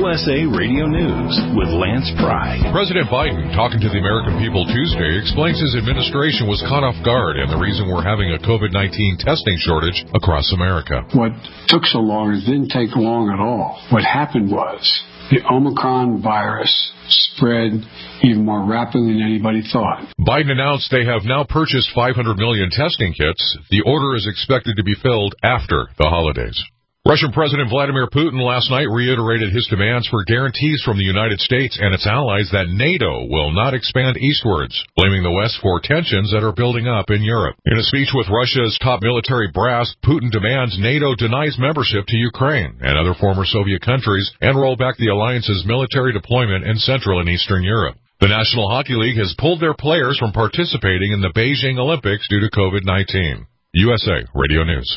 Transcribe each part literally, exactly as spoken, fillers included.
U S A Radio News with Lance Pry. President Biden, talking to the American people Tuesday, explains his administration was caught off guard and the reason we're having a COVID nineteen testing shortage across America. What took so long is didn't take long at all. What happened was the Omicron virus spread even more rapidly than anybody thought. Biden announced they have now purchased five hundred million testing kits. The order is expected to be filled after the holidays. Russian President Vladimir Putin last night reiterated his demands for guarantees from the United States and its allies that NATO will not expand eastwards, blaming the West for tensions that are building up in Europe. In a speech with Russia's top military brass, Putin demands NATO denies membership to Ukraine and other former Soviet countries and roll back the alliance's military deployment in Central and Eastern Europe. The National Hockey League has pulled their players from participating in the Beijing Olympics due to COVID nineteen. U S A Radio News.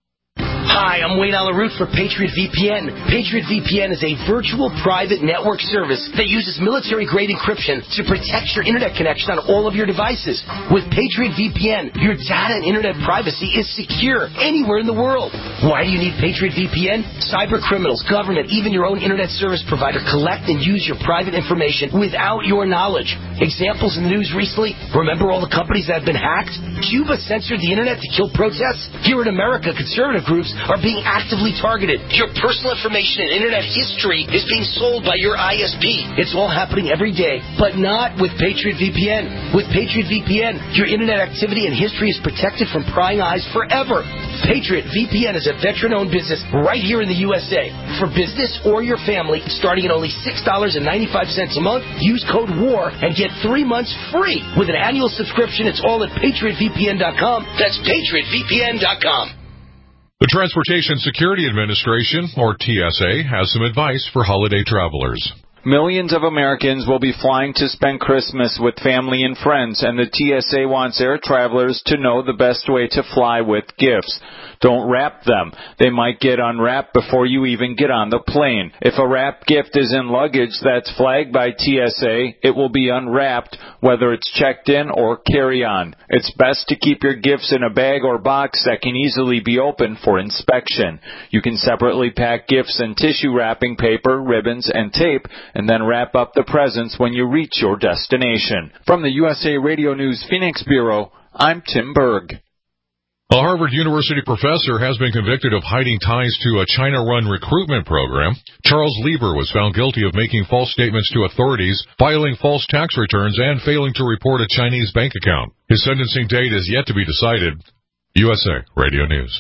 Hi, I'm Wayne Alaroot for Patriot V P N. Patriot V P N is a virtual private network service that uses military-grade encryption to protect your internet connection on all of your devices. With Patriot V P N, your data and internet privacy is secure anywhere in the world. Why do you need Patriot V P N? Cyber criminals, government, even your own internet service provider collect and use your private information without your knowledge. Examples in the news recently, remember all the companies that have been hacked? Cuba censored the internet to kill protests? Here in America, conservative groups are being actively targeted. Your personal information and internet history is being sold by your I S P. It's all happening every day, but not with Patriot V P N. With Patriot V P N, your internet activity and history is protected from prying eyes forever. Patriot V P N is a veteran-owned business right here in the U S A. For business or your family, starting at only six dollars and ninety-five cents a month, use code WAR and get three months free. With an annual subscription, it's all at patriot v p n dot com. That's patriot v p n dot com. The Transportation Security Administration, or T S A, has some advice for holiday travelers. Millions of Americans will be flying to spend Christmas with family and friends, and the T S A wants air travelers to know the best way to fly with gifts. Don't wrap them. They might get unwrapped before you even get on the plane. If a wrapped gift is in luggage that's flagged by T S A, it will be unwrapped, whether it's checked in or carry-on. It's best to keep your gifts in a bag or box that can easily be opened for inspection. You can separately pack gifts in tissue wrapping paper, ribbons, and tape, and then wrap up the presents when you reach your destination. From the U S A Radio News Phoenix Bureau, I'm Tim Berg. A Harvard University professor has been convicted of hiding ties to a China-run recruitment program. Charles Lieber was found guilty of making false statements to authorities, filing false tax returns, and failing to report a Chinese bank account. His sentencing date is yet to be decided. U S A Radio News.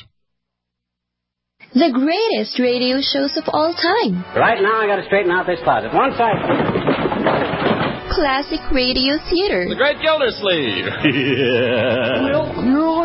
The greatest radio shows of all time. Right now, I got to straighten out this closet. One side. Classic Radio Theater. The Great Gildersleeve. Yeah. Well, here I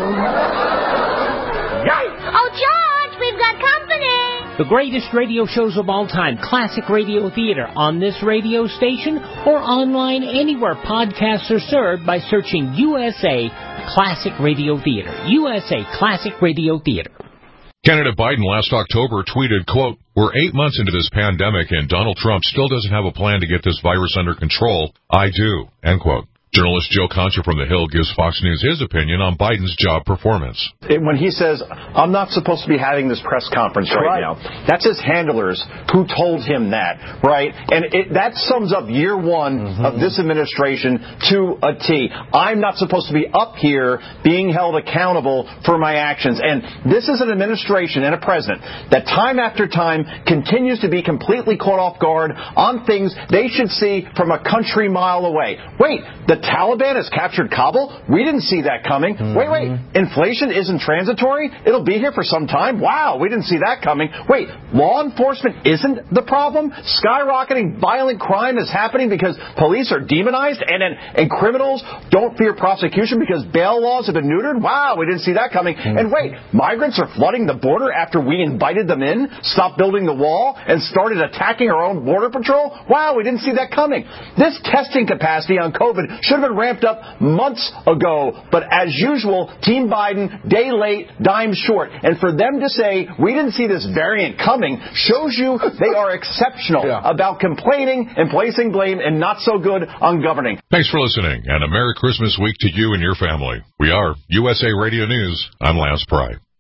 am. Oh, George, we've got company. The greatest radio shows of all time, Classic Radio Theater, on this radio station or online anywhere podcasts are served by searching U S A Classic Radio Theater. U S A Classic Radio Theater. Candidate Biden last October tweeted, quote, "We're eight months into this pandemic and Donald Trump still doesn't have a plan to get this virus under control. I do," end quote. Journalist Joe Concha from The Hill gives Fox News his opinion on Biden's job performance. When he says, I'm not supposed to be having this press conference right, right now, that's his handlers who told him that, right? And it, that sums up year one mm-hmm. of this administration to a T. I'm not supposed to be up here being held accountable for my actions. And this is an administration and a president that time after time continues to be completely caught off guard on things they should see from a country mile away. Wait, the Taliban has captured Kabul? We didn't see that coming. Mm-hmm. Wait, wait. Inflation isn't transitory? It'll be here for some time? Wow, we didn't see that coming. Wait, law enforcement isn't the problem? Skyrocketing violent crime is happening because police are demonized and, and, and criminals don't fear prosecution because bail laws have been neutered? Wow, we didn't see that coming. Mm-hmm. And wait, migrants are flooding the border after we invited them in, stopped building the wall, and started attacking our own border patrol? Wow, we didn't see that coming. This testing capacity on COVID should have been ramped up months ago. But as usual, Team Biden, day late, dime short. And for them to say, we didn't see this variant coming, shows you they are exceptional yeah. about complaining and placing blame and not so good on governing. Thanks for listening, and a Merry Christmas week to you and your family. We are U S A Radio News. I'm Lance Pry.